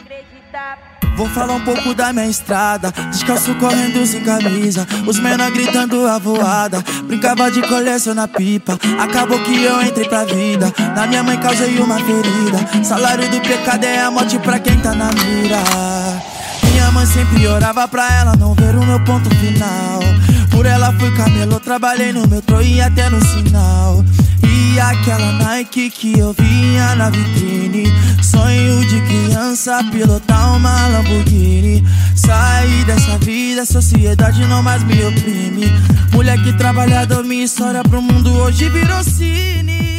acreditar. Vou falar um pouco da minha estrada, descalço correndo sem camisa, os menor gritando a voada. Brincava de colecionar pipa, acabou que eu entrei pra vida. Na minha mãe causei uma ferida, salário do pecado é a morte pra quem tá na mira. Minha mãe sempre orava pra ela não ver o meu ponto final. Por ela fui camelô, trabalhei no metrô e até no sinal. E aquela Nike que eu vinha na vitrine, sonho de criança, pilotar uma Lamborghini. Saí dessa vida, a sociedade não mais me oprime. Moleque trabalhador, minha história pro mundo hoje virou cine.